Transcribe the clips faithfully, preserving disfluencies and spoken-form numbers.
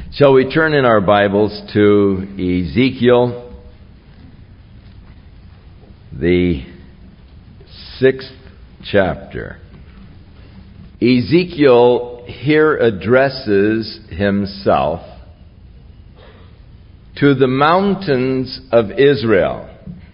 Shall we turn in our Bibles to Ezekiel, the sixth chapter. Ezekiel here addresses himself to the mountains of Israel.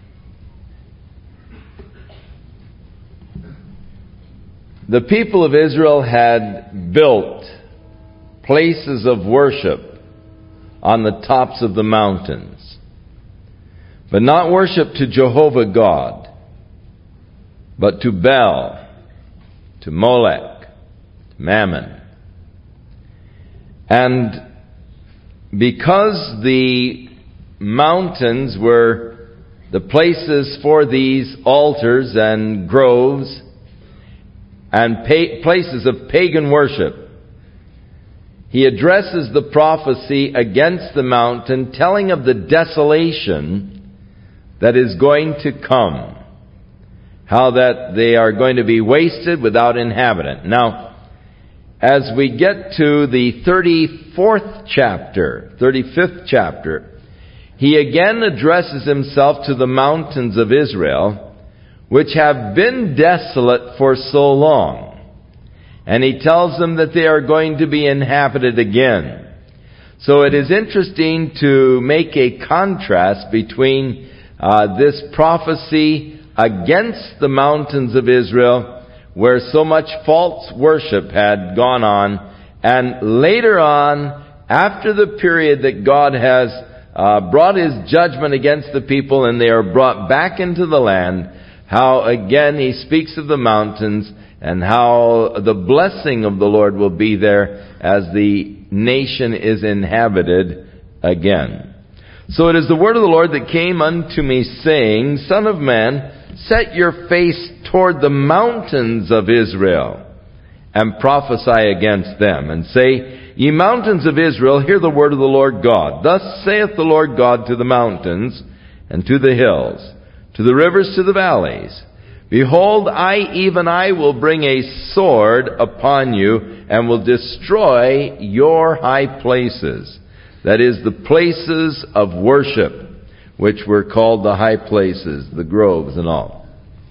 The people of Israel had built places of worship on the tops of the mountains, but not worship to Jehovah God, but to Baal, to Molech, to Mammon. And because the mountains were the places for these altars and groves and pa- places of pagan worship, he addresses the prophecy against the mountain, telling of the desolation that is going to come. How that they are going to be wasted without inhabitant. Now, as we get to the thirty-fourth chapter, thirty-fifth chapter, he again addresses himself to the mountains of Israel, which have been desolate for so long. And he tells them that they are going to be inhabited again. So it is interesting to make a contrast between uh, this prophecy against the mountains of Israel, where so much false worship had gone on, and later on, after the period that God has uh, brought His judgment against the people and they are brought back into the land, how again He speaks of the mountains and how the blessing of the Lord will be there as the nation is inhabited again. So it is the word of the Lord that came unto me, saying, Son of man, set your face toward the mountains of Israel, and prophesy against them, and say, Ye mountains of Israel, hear the word of the Lord God. Thus saith the Lord God to the mountains, and to the hills, to the rivers, to the valleys, Behold, I, even I, will bring a sword upon you, and will destroy your high places. That is, the places of worship, which were called the high places, the groves and all.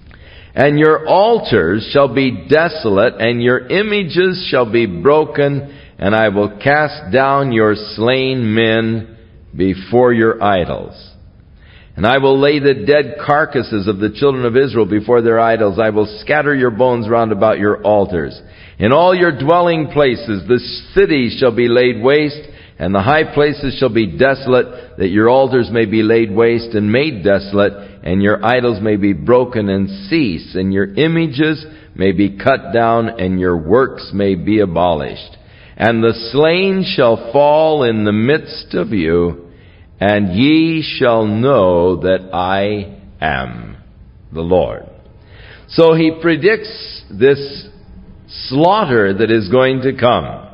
And your altars shall be desolate, and your images shall be broken, and I will cast down your slain men before your idols. And I will lay the dead carcasses of the children of Israel before their idols. I will scatter your bones round about your altars. In all your dwelling places the cities shall be laid waste, and the high places shall be desolate, that your altars may be laid waste and made desolate, and your idols may be broken and cease, and your images may be cut down, and your works may be abolished. And the slain shall fall in the midst of you, and ye shall know that I am the Lord. So he predicts this slaughter that is going to come.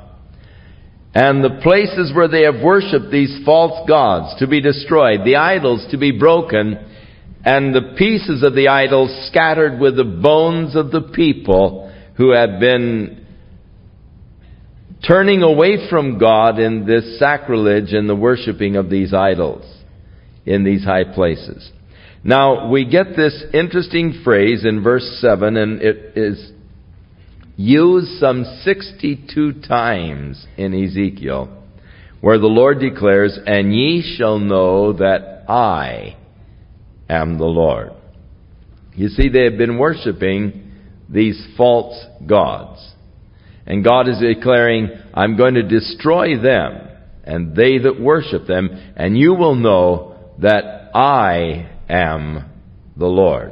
And the places where they have worshipped these false gods to be destroyed, the idols to be broken, and the pieces of the idols scattered with the bones of the people who have been turning away from God in this sacrilege and the worshiping of these idols in these high places. Now, we get this interesting phrase in verse seven, and it is used some sixty-two times in Ezekiel, where the Lord declares, And ye shall know that I am the Lord. You see, they have been worshiping these false gods. And God is declaring, I'm going to destroy them, and they that worship them, and you will know that I am the Lord.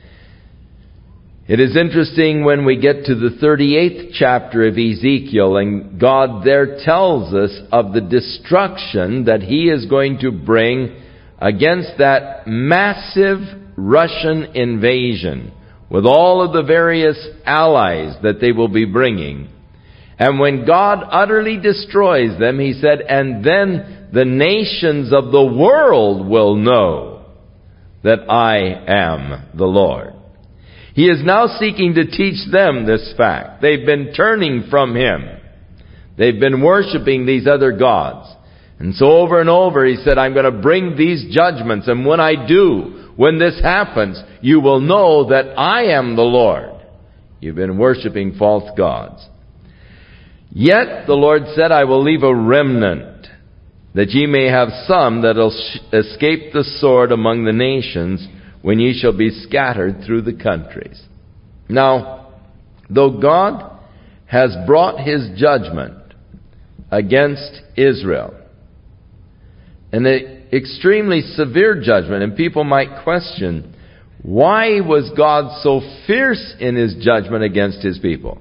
It is interesting when we get to the thirty-eighth chapter of Ezekiel, and God there tells us of the destruction that He is going to bring against that massive Russian invasion, with all of the various allies that they will be bringing. And when God utterly destroys them, He said, and then the nations of the world will know that I am the Lord. He is now seeking to teach them this fact. They've been turning from Him. They've been worshiping these other gods. And so over and over he said, I'm going to bring these judgments, and when I do, when this happens, you will know that I am the Lord. You've been worshiping false gods. Yet the Lord said, I will leave a remnant, that ye may have some that will sh- escape the sword among the nations, when ye shall be scattered through the countries. Now, though God has brought his judgment against Israel, an extremely severe judgment, and people might question, why was God so fierce in his judgment against his people?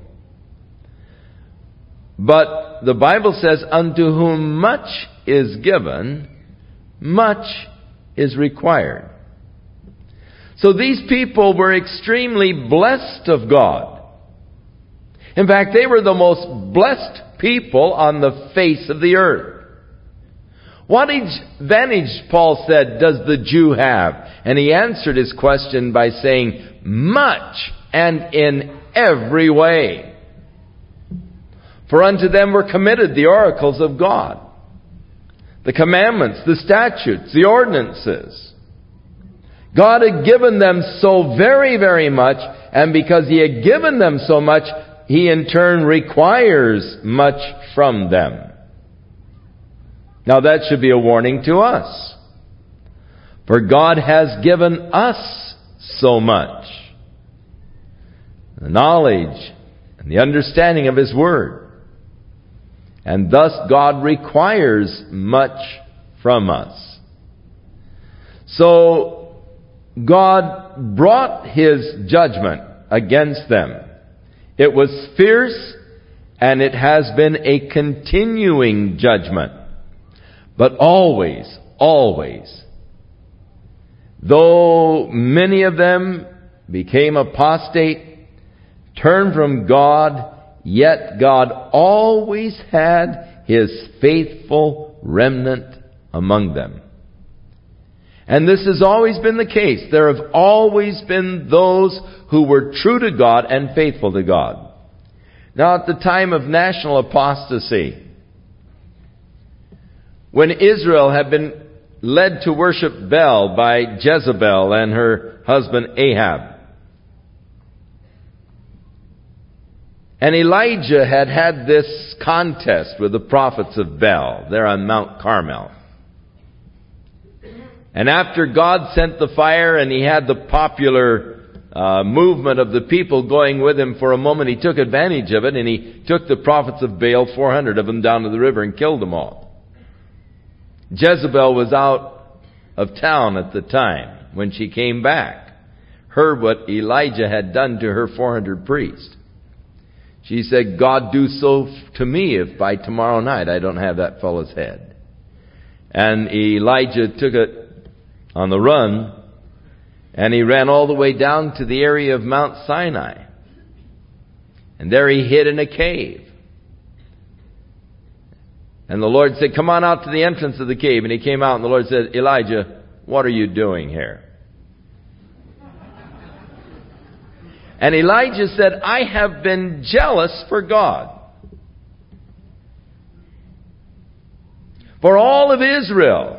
But the Bible says, unto whom much is given, much is required. So these people were extremely blessed of God. In fact, they were the most blessed people on the face of the earth. What advantage, Paul said, does the Jew have? And he answered his question by saying, much, and in every way. For unto them were committed the oracles of God, the commandments, the statutes, the ordinances. God had given them so very, very much, and because he had given them so much, he in turn requires much from them. Now that should be a warning to us. For God has given us so much. The knowledge and the understanding of his word. And thus God requires much from us. So God brought his judgment against them. It was fierce, and it has been a continuing judgment. But always, always, though many of them became apostate, turned from God, yet God always had his faithful remnant among them. And this has always been the case. There have always been those who were true to God and faithful to God. Now, at the time of national apostasy, when Israel had been led to worship Baal by Jezebel and her husband Ahab, and Elijah had had this contest with the prophets of Baal there on Mount Carmel. And after God sent the fire and he had the popular uh, movement of the people going with him for a moment, he took advantage of it, and he took the prophets of Baal, four hundred of them, down to the river and killed them all. Jezebel was out of town at the time. When she came back, heard what Elijah had done to her four hundred priests. She said, God do so to me if by tomorrow night I don't have that fellow's head. And Elijah took it on the run, and he ran all the way down to the area of Mount Sinai. And there he hid in a cave. And the Lord said, come on out to the entrance of the cave. And he came out, and the Lord said, Elijah, what are you doing here? And Elijah said, I have been jealous for God. For all of Israel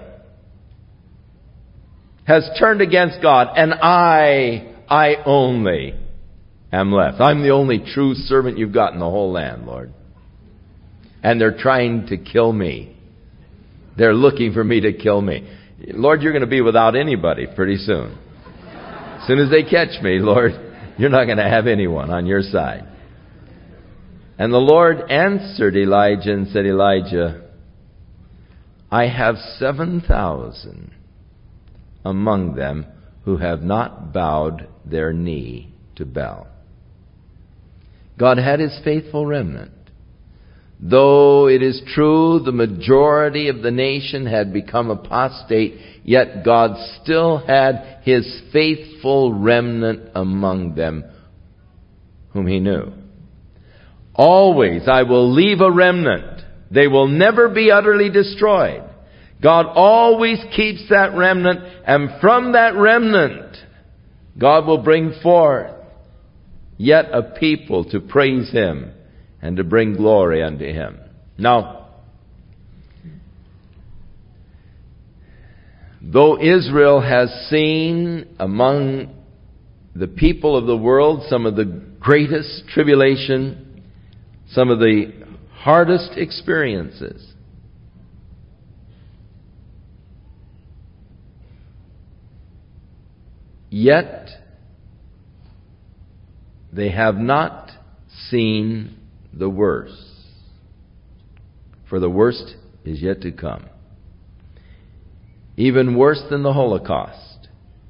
has turned against God, and I, I only am left. I'm the only true servant you've got in the whole land, Lord. And they're trying to kill me. They're looking for me to kill me. Lord, you're going to be without anybody pretty soon. As soon as they catch me, Lord, you're not going to have anyone on your side. And the Lord answered Elijah and said, Elijah, I have seven thousand among them who have not bowed their knee to Baal. God had his faithful remnant. Though it is true the majority of the nation had become apostate, yet God still had his faithful remnant among them whom he knew. Always I will leave a remnant. They will never be utterly destroyed. God always keeps that remnant, and from that remnant, God will bring forth yet a people to praise him and to bring glory unto him. Now, though Israel has seen among the people of the world some of the greatest tribulation, some of the hardest experiences, yet they have not seen the worst, for the worst is yet to come. Even worse than the Holocaust.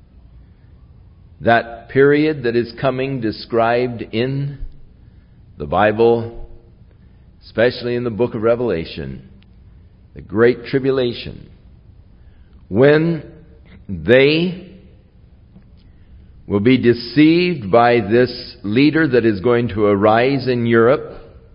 That period that is coming described in the Bible, especially in the book of Revelation, the Great Tribulation, when they will be deceived by this leader that is going to arise in Europe.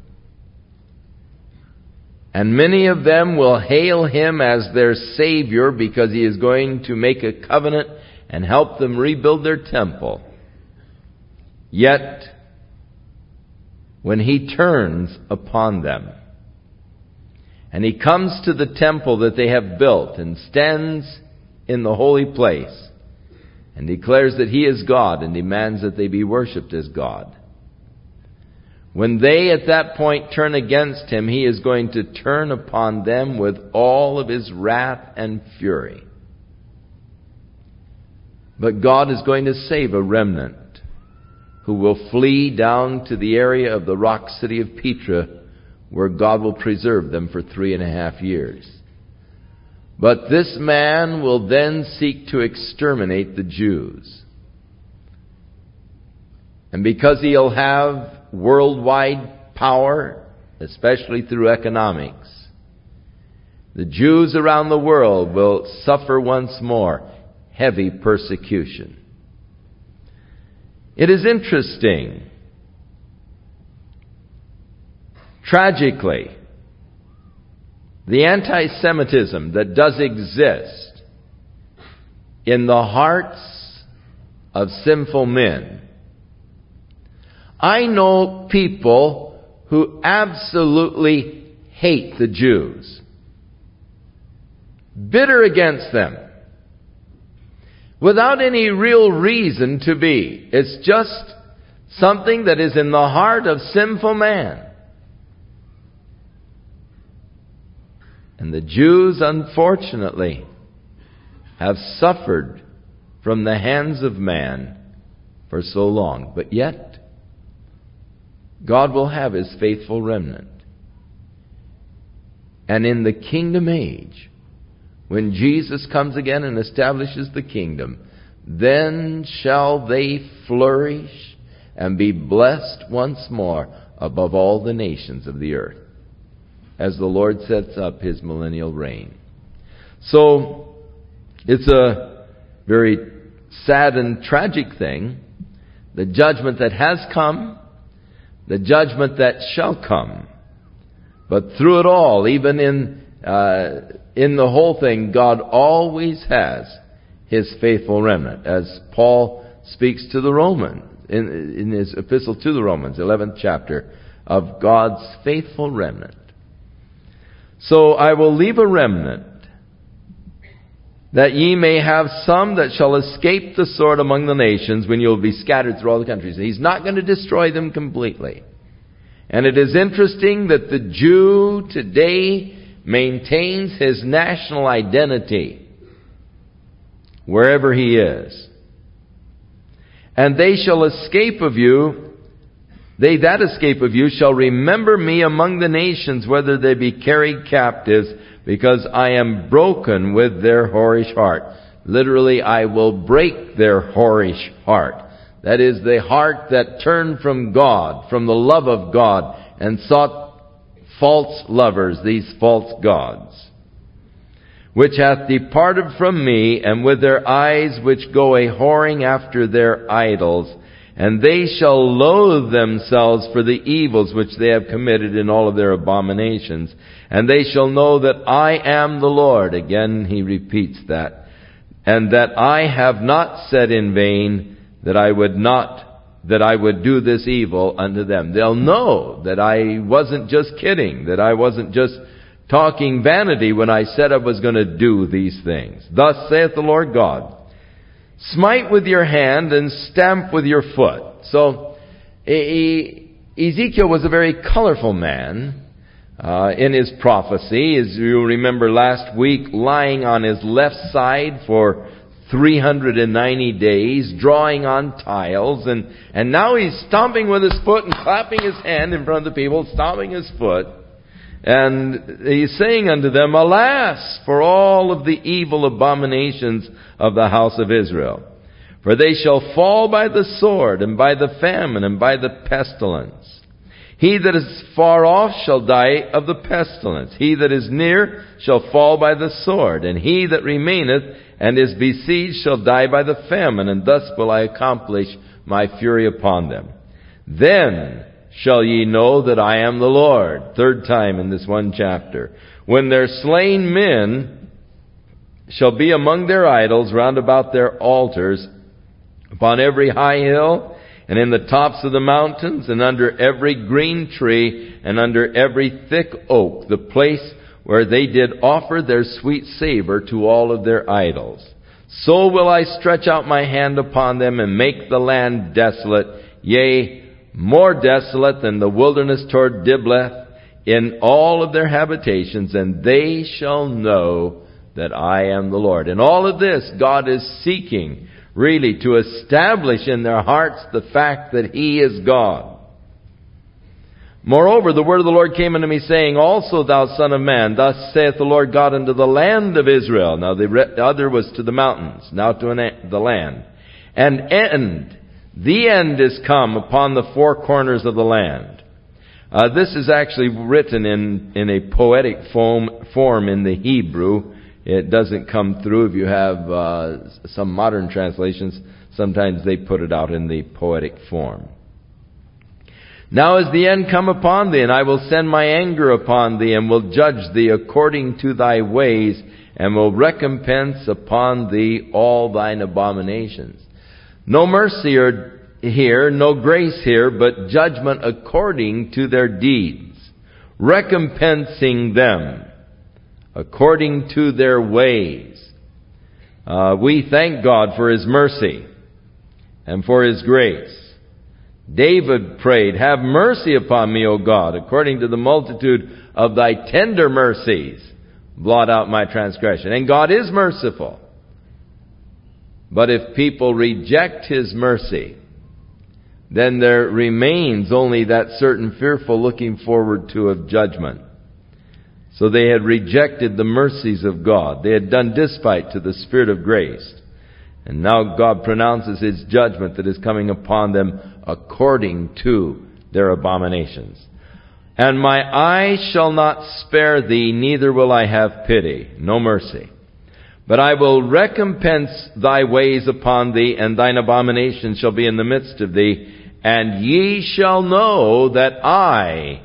And many of them will hail him as their Savior because he is going to make a covenant and help them rebuild their temple. Yet, when he turns upon them, and he comes to the temple that they have built and stands in the holy place, and declares that he is God and demands that they be worshipped as God. When they at that point turn against him, he is going to turn upon them with all of his wrath and fury. But God is going to save a remnant who will flee down to the area of the rock city of Petra, where God will preserve them for three and a half years. But this man will then seek to exterminate the Jews. And because he'll have worldwide power, especially through economics, the Jews around the world will suffer once more heavy persecution. It is interesting, tragically, the anti-Semitism that does exist in the hearts of sinful men. I know people who absolutely hate the Jews, bitter against them, without any real reason to be. It's just something that is in the heart of sinful man. And the Jews, unfortunately, have suffered from the hands of man for so long. But yet, God will have his faithful remnant. And in the kingdom age, when Jesus comes again and establishes the kingdom, then shall they flourish and be blessed once more above all the nations of the earth, as the Lord sets up his millennial reign. So, it's a very sad and tragic thing, the judgment that has come, the judgment that shall come. But through it all, even in uh, in the whole thing, God always has his faithful remnant, as Paul speaks to the Romans, in, in his epistle to the Romans, eleventh chapter, of God's faithful remnant. So I will leave a remnant, that ye may have some that shall escape the sword among the nations when you will be scattered through all the countries. He's not going to destroy them completely. And it is interesting that the Jew today maintains his national identity wherever he is. And they shall escape of you, they that escape of you shall remember me among the nations, whether they be carried captives, because I am broken with their whorish heart. Literally, I will break their whorish heart. That is, the heart that turned from God, from the love of God, and sought false lovers, these false gods, which hath departed from me, and with their eyes which go a whoring after their idols, and they shall loathe themselves for the evils which they have committed in all of their abominations. And they shall know that I am the Lord. Again, he repeats that. And that I have not said in vain that I would not, that I would do this evil unto them. They'll know that I wasn't just kidding, that I wasn't just talking vanity when I said I was going to do these things. Thus saith the Lord God, smite with your hand and stamp with your foot. So Ezekiel was a very colorful man uh, in his prophecy. As you remember last week, lying on his left side for three hundred ninety days, drawing on tiles, and, and now he's stomping with his foot and clapping his hand in front of the people, stomping his foot. And he's saying unto them, alas, for all of the evil abominations of the house of Israel. For they shall fall by the sword, and by the famine, and by the pestilence. He that is far off shall die of the pestilence. He that is near shall fall by the sword. And he that remaineth and is besieged shall die by the famine. And thus will I accomplish my fury upon them. Then shall ye know that I am the Lord. Third time in this one chapter. When their slain men shall be among their idols round about their altars, upon every high hill, and in the tops of the mountains, and under every green tree, and under every thick oak, the place where they did offer their sweet savor to all of their idols. So will I stretch out my hand upon them, and make the land desolate, yea, more desolate than the wilderness toward Diblath, in all of their habitations, and they shall know that I am the Lord. In all of this, God is seeking really to establish in their hearts the fact that He is God. Moreover, the word of the Lord came unto me, saying, also thou son of man, thus saith the Lord God unto the land of Israel. Now the other was to the mountains, now to an, the land. And end, the end is come upon the four corners of the land. Uh, this is actually written in, in a poetic form, form in the Hebrew. It doesn't come through if you have uh, some modern translations. Sometimes they put it out in the poetic form. Now is the end come upon thee, and I will send my anger upon thee, and will judge thee according to thy ways, and will recompense upon thee all thine abominations. No mercy or here, no grace here, but judgment according to their deeds, recompensing them according to their ways. Uh, we thank God for His mercy and for His grace. David prayed, have mercy upon me, O God, according to the multitude of thy tender mercies. Blot out my transgression. And God is merciful. But if people reject His mercy, then there remains only that certain fearful looking forward to of judgment. So they had rejected the mercies of God. They had done despite to the Spirit of grace. And now God pronounces His judgment that is coming upon them according to their abominations. And my eye shall not spare thee, neither will I have pity, no mercy. But I will recompense thy ways upon thee, and thine abominations shall be in the midst of thee. And ye shall know that I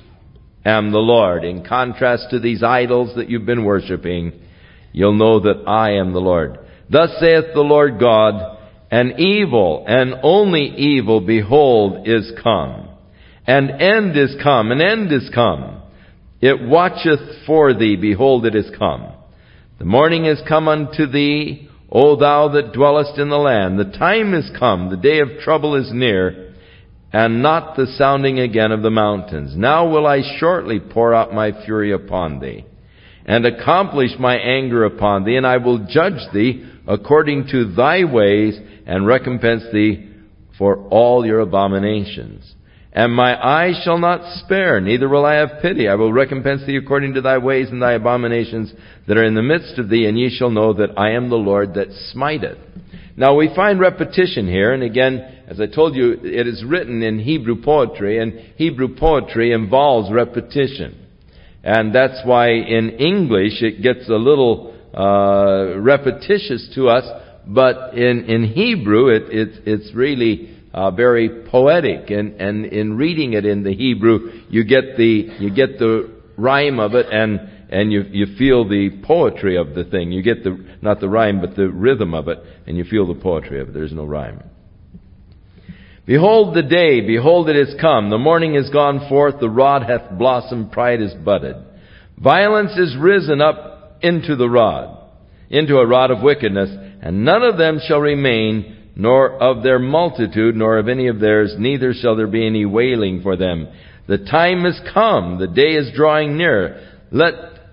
am the Lord. In contrast to these idols that you've been worshiping, you'll know that I am the Lord. Thus saith the Lord God, an evil, and only evil, behold, is come. An end is come, an end is come. It watcheth for thee, behold, it is come. The morning is come unto thee, O thou that dwellest in the land. The time is come, the day of trouble is near, and not the sounding again of the mountains. Now will I shortly pour out my fury upon thee, and accomplish my anger upon thee, and I will judge thee according to thy ways, and recompense thee for all your abominations. And my eye shall not spare, neither will I have pity. I will recompense thee according to thy ways and thy abominations that are in the midst of thee, and ye shall know that I am the Lord that smiteth. Now we find repetition here, and again, as I told you, it is written in Hebrew poetry, and Hebrew poetry involves repetition. And that's why in English it gets a little uh, repetitious to us, but in, in Hebrew it, it, it's really uh, very poetic, and, and in reading it in the Hebrew, you get the you get the rhyme of it, and and you you feel the poetry of the thing. You get the not the rhyme, but the rhythm of it, and you feel the poetry of it. There's no rhyme. Behold the day, behold it is come. The morning is gone forth, the rod hath blossomed, pride is budded. Violence is risen up into the rod, into a rod of wickedness, and none of them shall remain, nor of their multitude, nor of any of theirs, neither shall there be any wailing for them. The time is come, the day is drawing near. Let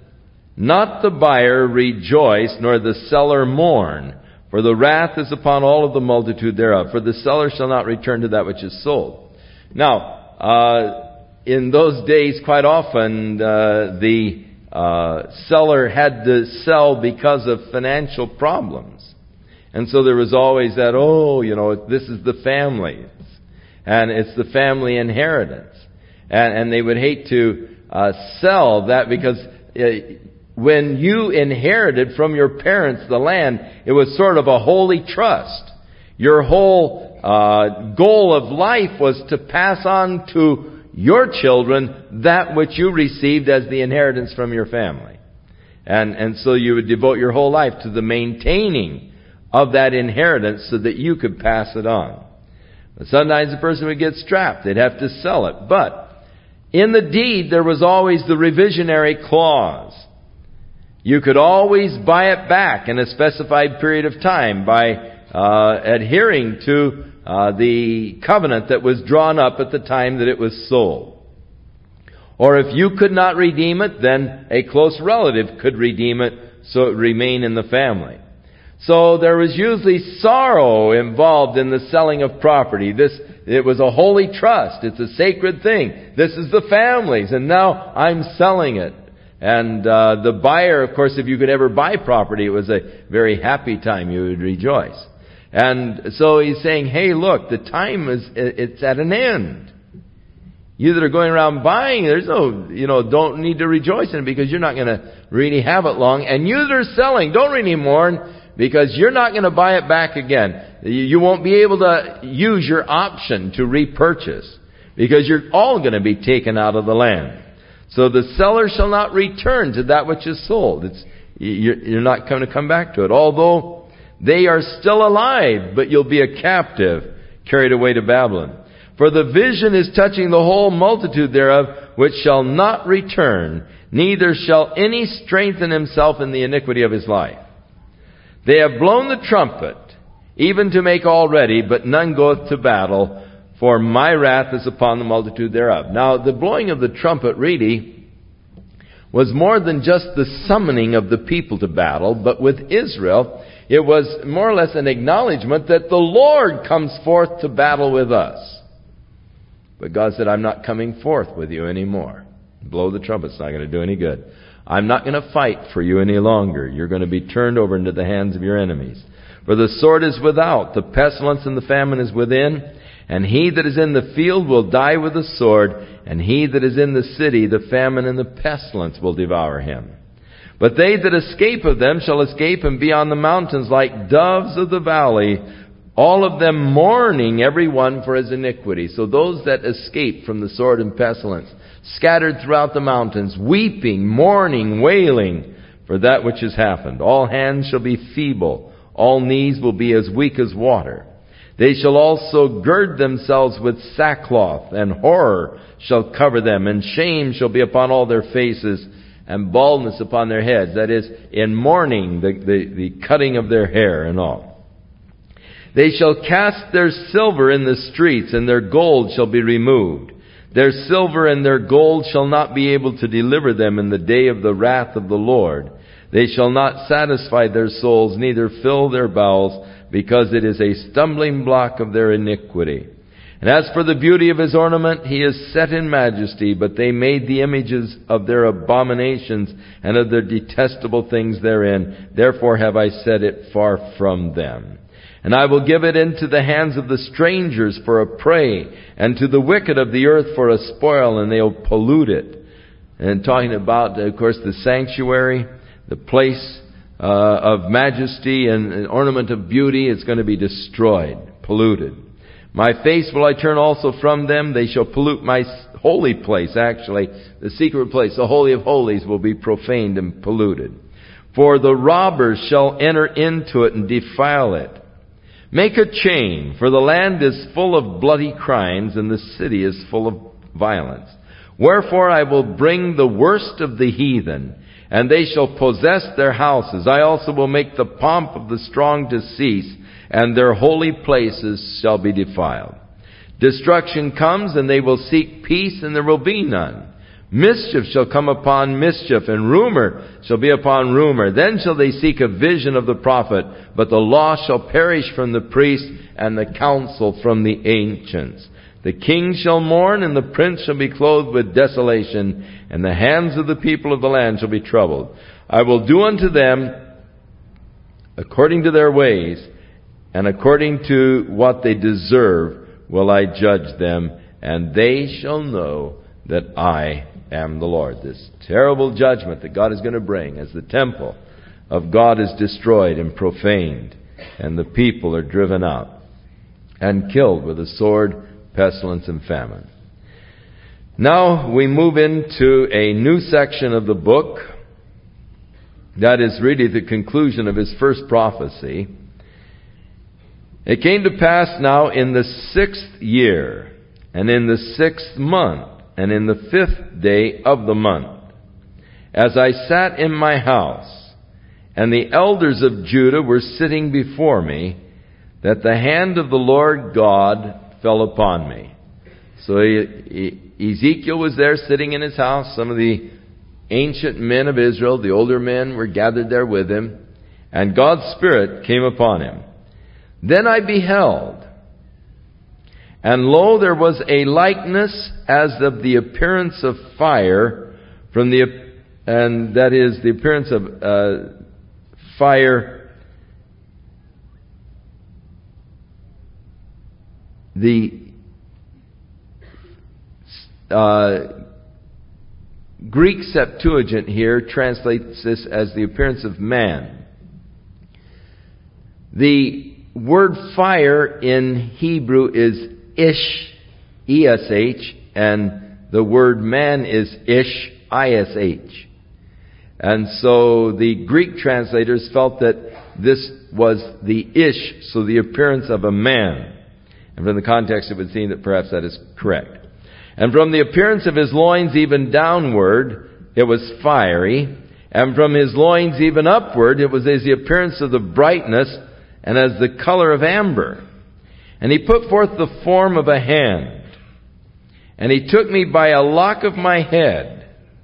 not the buyer rejoice, nor the seller mourn, for the wrath is upon all of the multitude thereof. For the seller shall not return to that which is sold. Now, uh, in those days, quite often, uh, the uh, seller had to sell because of financial problems. And so there was always that, oh, you know, this is the family. And it's the family inheritance. And, and they would hate to uh, sell that because uh, when you inherited from your parents the land, it was sort of a holy trust. Your whole uh, goal of life was to pass on to your children that which you received as the inheritance from your family. And, and so you would devote your whole life to the maintaining of that inheritance so that you could pass it on. But sometimes the person would get strapped. They'd have to sell it. But in the deed, there was always the revisionary clause. You could always buy it back in a specified period of time by uh, adhering to uh, the covenant that was drawn up at the time that it was sold. Or if you could not redeem it, then a close relative could redeem it so it would remain in the family. So there was usually sorrow involved in the selling of property. This, it was a holy trust. It's a sacred thing. This is the family's, and now I'm selling it. And uh, the buyer, of course, if you could ever buy property, it was a very happy time. You would rejoice. And so he's saying, hey, look, the time is, it's at an end. You that are going around buying, there's no, you know, don't need to rejoice in it because you're not going to really have it long. And you that are selling, don't really mourn, because you're not going to buy it back again. You won't be able to use your option to repurchase because you're all going to be taken out of the land. So the seller shall not return to that which is sold. It's, you're not going to come back to it. Although they are still alive, but you'll be a captive carried away to Babylon. For the vision is touching the whole multitude thereof, which shall not return, neither shall any strengthen himself in the iniquity of his life. They have blown the trumpet, even to make all ready, but none goeth to battle, for my wrath is upon the multitude thereof. Now, the blowing of the trumpet really was more than just the summoning of the people to battle, but with Israel, it was more or less an acknowledgement that the Lord comes forth to battle with us. But God said, I'm not coming forth with you anymore. Blow the trumpet, it's not going to do any good. I'm not going to fight for you any longer. You're going to be turned over into the hands of your enemies. For the sword is without, the pestilence and the famine is within, and he that is in the field will die with the sword, and he that is in the city, the famine and the pestilence will devour him. But they that escape of them shall escape and be on the mountains like doves of the valley, all of them mourning every one for his iniquity. So those that escape from the sword and pestilence, scattered throughout the mountains, weeping, mourning, wailing for that which has happened. All hands shall be feeble, all knees will be as weak as water. They shall also gird themselves with sackcloth, and horror shall cover them, and shame shall be upon all their faces, and baldness upon their heads. That is, in mourning, the, the, the cutting of their hair and all. They shall cast their silver in the streets, and their gold shall be removed. Their silver and their gold shall not be able to deliver them in the day of the wrath of the Lord. They shall not satisfy their souls, neither fill their bowels, because it is a stumbling block of their iniquity. And as for the beauty of his ornament, he is set in majesty, but they made the images of their abominations and of their detestable things therein. Therefore have I set it far from them. And I will give it into the hands of the strangers for a prey, and to the wicked of the earth for a spoil, and they'll pollute it. And talking about, of course, the sanctuary, the place uh, of majesty and, and ornament of beauty is going to be destroyed, polluted. My face will I turn also from them. They shall pollute my holy place, actually. The secret place, the Holy of Holies, will be profaned and polluted. For the robbers shall enter into it and defile it. Make a chain, for the land is full of bloody crimes, and the city is full of violence. Wherefore I will bring the worst of the heathen, and they shall possess their houses. I also will make the pomp of the strong to cease, and their holy places shall be defiled. Destruction comes, and they will seek peace, and there will be none. Mischief shall come upon mischief, and rumor shall be upon rumor. Then shall they seek a vision of the prophet, but the law shall perish from the priest, and the counsel from the ancients. The king shall mourn, and the prince shall be clothed with desolation, and the hands of the people of the land shall be troubled. I will do unto them according to their ways, and according to what they deserve will I judge them, and they shall know that I am the Lord. This terrible judgment that God is going to bring as the temple of God is destroyed and profaned, and the people are driven out and killed with a sword, pestilence, and famine. Now we move into a new section of the book that is really the conclusion of his first prophecy. It came to pass now in the sixth year, and in the sixth month, and in the fifth day of the month, as I sat in my house, and the elders of Judah were sitting before me, that the hand of the Lord God fell upon me. So Ezekiel was there sitting in his house. Some of the ancient men of Israel, the older men, were gathered there with him, and God's Spirit came upon him. Then I beheld, and lo, there was a likeness as of the appearance of fire, from the and that is the appearance of uh, fire. The uh, Greek Septuagint here translates this as the appearance of man. The word fire in Hebrew is ish, E S H, and the word man is ish, I S H. And so the Greek translators felt that this was the ish, so the appearance of a man. And from the context it would seem that perhaps that is correct. And from the appearance of his loins even downward, it was fiery. And from his loins even upward, it was as the appearance of the brightness and as the color of amber. And he put forth the form of a hand. And he took me by a lock of my head.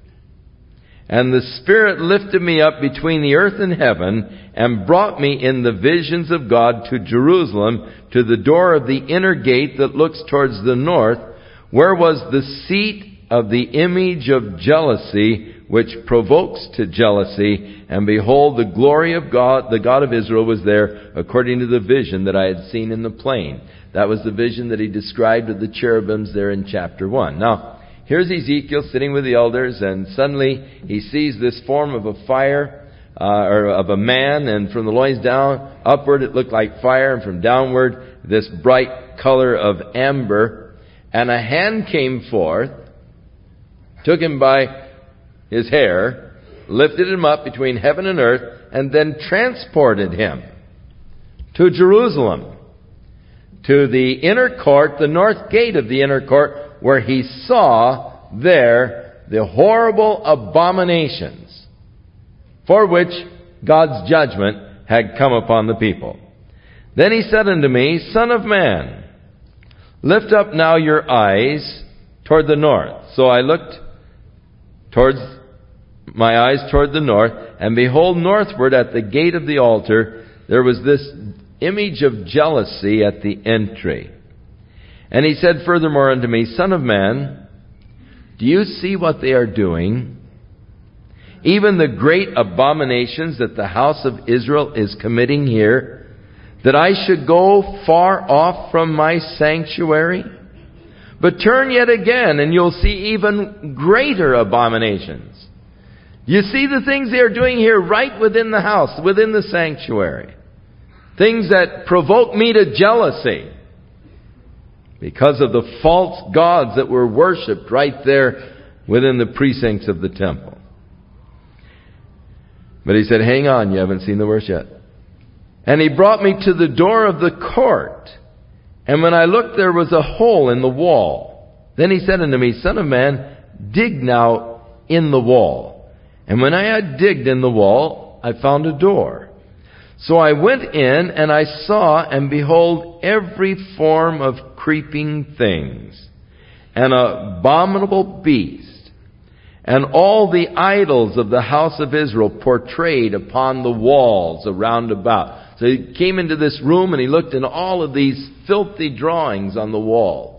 And the Spirit lifted me up between the earth and heaven, and brought me in the visions of God to Jerusalem, to the door of the inner gate that looks towards the north, where was the seat of the image of jealousy, which provokes to jealousy. And behold, the glory of God, the God of Israel, was there, according to the vision that I had seen in the plain. That was the vision that he described of the cherubims there in chapter one. Now, here's Ezekiel sitting with the elders, and suddenly he sees this form of a fire, uh, or of a man, and from the loins down, upward it looked like fire, and from downward, this bright color of amber. And a hand came forth, took him by his hair, lifted him up between heaven and earth, and then transported him to Jerusalem, to the inner court, the north gate of the inner court, where he saw there the horrible abominations for which God's judgment had come upon the people. Then he said unto me, Son of man, lift up now your eyes toward the north. So I looked towards my eyes toward the north, and behold, northward at the gate of the altar, there was this image of jealousy at the entry. And he said furthermore unto me, Son of man, do you see what they are doing? Even the great abominations that the house of Israel is committing here, that I should go far off from my sanctuary? But turn yet again, and you'll see even greater abominations. You see the things they are doing here right within the house, within the sanctuary. Things that provoke me to jealousy because of the false gods that were worshipped right there within the precincts of the temple. But he said, hang on, you haven't seen the worst yet. And he brought me to the door of the court. And when I looked, there was a hole in the wall. Then he said unto me, Son of man, dig now in the wall. And when I had digged in the wall, I found a door. So I went in, and I saw, and behold, every form of creeping things, an abominable beast, and all the idols of the house of Israel portrayed upon the walls around about. So he came into this room, and he looked in all of these filthy drawings on the walls.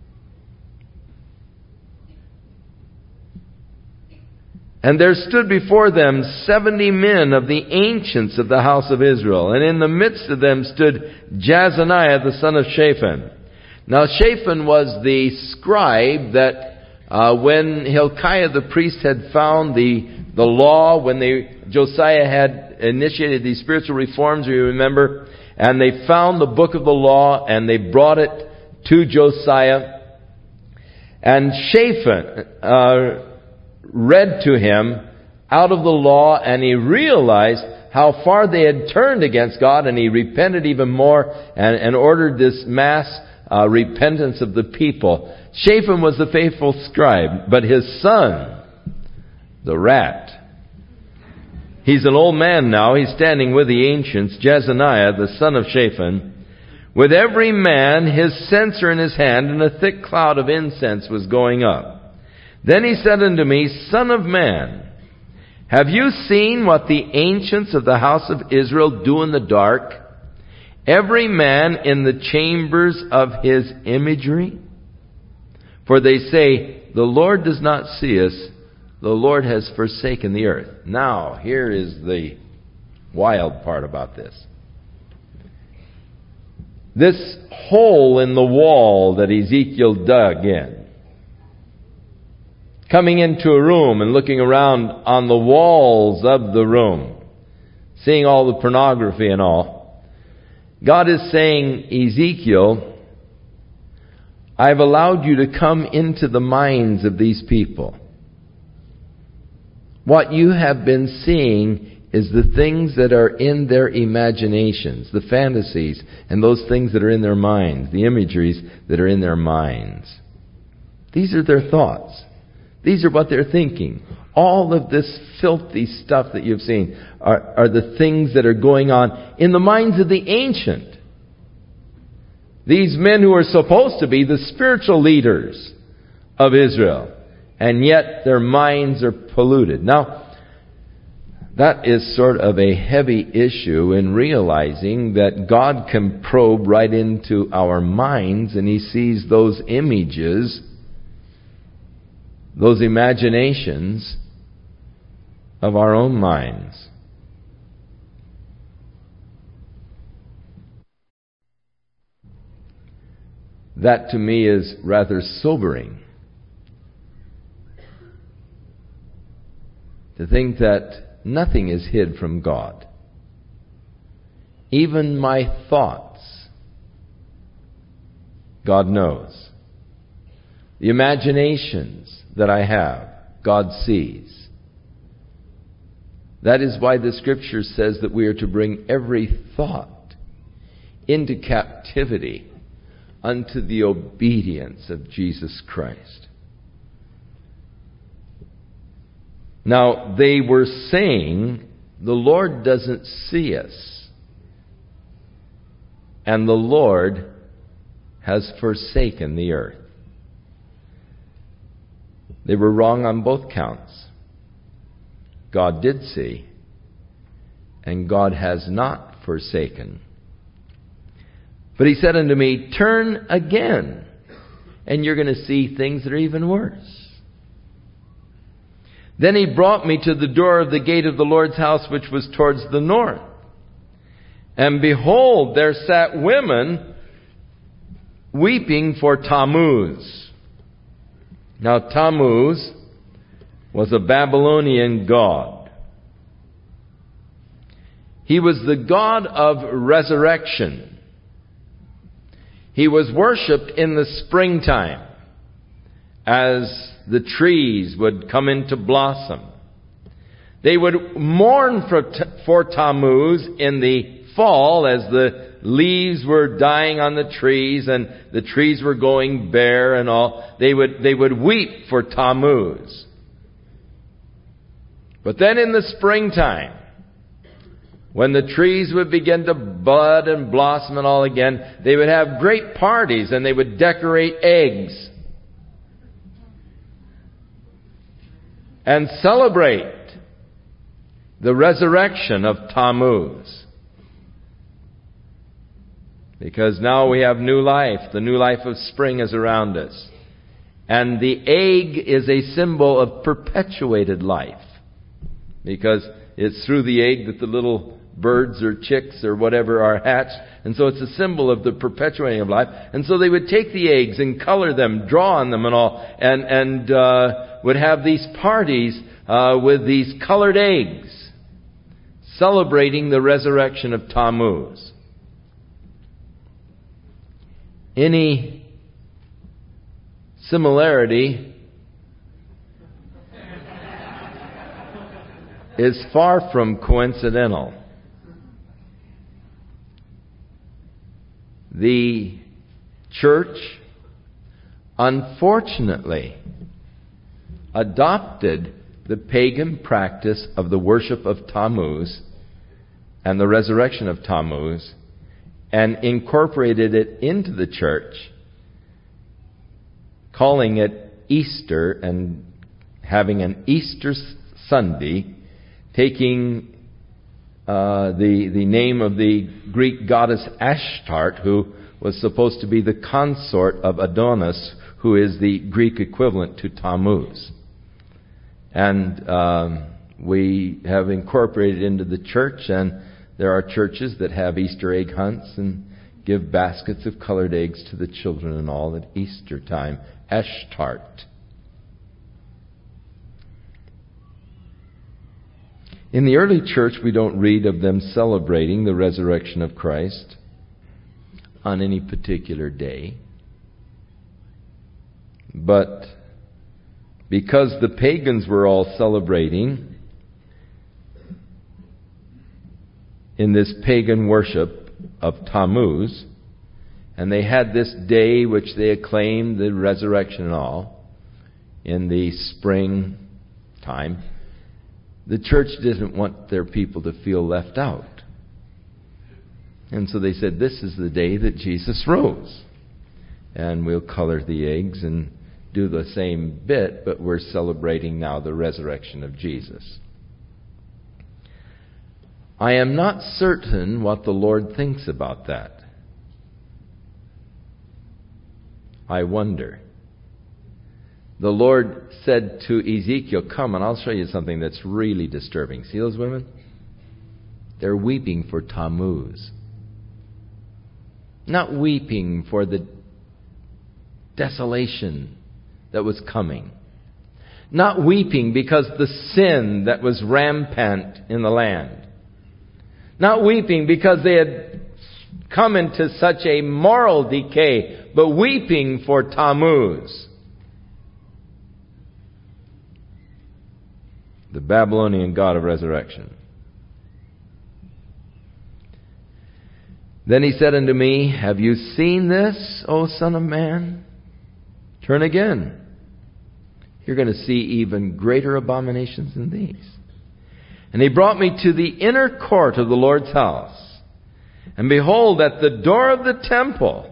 And there stood before them seventy men of the ancients of the house of Israel. And in the midst of them stood Jazaniah the son of Shaphan. Now Shaphan was the scribe that uh, when Hilkiah the priest had found the, the law, when they, Josiah had initiated these spiritual reforms, you remember, and they found the book of the law, and they brought it to Josiah. And Shaphan uh, read to him out of the law, and he realized how far they had turned against God, and he repented even more and, and ordered this mass uh, repentance of the people. Shaphan was the faithful scribe, but his son, the rat, he's an old man now, he's standing with the ancients, Jazaniah, the son of Shaphan, with every man his censer in his hand, and a thick cloud of incense was going up. Then he said unto me, Son of man, have you seen what the ancients of the house of Israel do in the dark? Every man in the chambers of his imagery? For they say, the Lord does not see us, the Lord has forsaken the earth. Now, here is the wild part about this. This hole in the wall that Ezekiel dug in, coming into a room and looking around on the walls of the room, seeing all the pornography and all, God is saying, Ezekiel, I've allowed you to come into the minds of these people. What you have been seeing is the things that are in their imaginations, the fantasies, and those things that are in their minds, the imageries that are in their minds. These are their thoughts. These are what they're thinking. All of this filthy stuff that you've seen are, are the things that are going on in the minds of the ancient. These men who are supposed to be the spiritual leaders of Israel. And yet their minds are polluted. Now, that is sort of a heavy issue in realizing that God can probe right into our minds, and He sees those images, those imaginations of our own minds. That to me is rather sobering. To think that nothing is hid from God. Even my thoughts, God knows. The imaginations that I have, God sees. That is why the Scripture says that we are to bring every thought into captivity unto the obedience of Jesus Christ. Now, they were saying, the Lord doesn't see us, and the Lord has forsaken the earth. They were wrong on both counts. God did see, and God has not forsaken. But He said unto me, turn again, and you're going to see things that are even worse. Then He brought me to the door of the gate of the Lord's house, which was towards the north. And behold, there sat women weeping for Tammuz. Now Tammuz was a Babylonian god. He was the god of resurrection. He was worshipped in the springtime as the trees would come into blossom. They would mourn for, for Tammuz in the fall, as the leaves were dying on the trees and the trees were going bare and all, they would, they would weep for Tammuz. But then in the springtime, when the trees would begin to bud and blossom and all again, they would have great parties and they would decorate eggs and celebrate the resurrection of Tammuz. Because now we have new life. The new life of spring is around us. And the egg is a symbol of perpetuated life. Because it's through the egg that the little birds or chicks or whatever are hatched. And so it's a symbol of the perpetuating of life. And so they would take the eggs and color them, draw on them and all, and, and uh, would have these parties uh, with these colored eggs, celebrating the resurrection of Tammuz. Any similarity is far from coincidental. The church, unfortunately, adopted the pagan practice of the worship of Tammuz and the resurrection of Tammuz and incorporated it into the church, calling it Easter and having an Easter Sunday, taking uh, the, the name of the Greek goddess Ashtart, who was supposed to be the consort of Adonis, who is the Greek equivalent to Tammuz. And um, we have incorporated it into the church, and there are churches that have Easter egg hunts and give baskets of colored eggs to the children and all at Easter time. Ashtart. In the early church, we don't read of them celebrating the resurrection of Christ on any particular day. But because the pagans were all celebrating in this pagan worship of Tammuz, and they had this day which they acclaimed the resurrection and all in the spring time, the church didn't want their people to feel left out. And so they said, this is the day that Jesus rose. And we'll color the eggs and do the same bit, but we're celebrating now the resurrection of Jesus. I am not certain what the Lord thinks about that. I wonder. The Lord said to Ezekiel, come and I'll show you something that's really disturbing. See those women? They're weeping for Tammuz. Not weeping for the desolation that was coming. Not weeping because the sin that was rampant in the land. Not weeping because they had come into such a moral decay, but weeping for Tammuz, the Babylonian god of resurrection. Then he said unto me, have you seen this, O Son of Man? Turn again. You're going to see even greater abominations than these. And he brought me to the inner court of the Lord's house. And behold, at the door of the temple,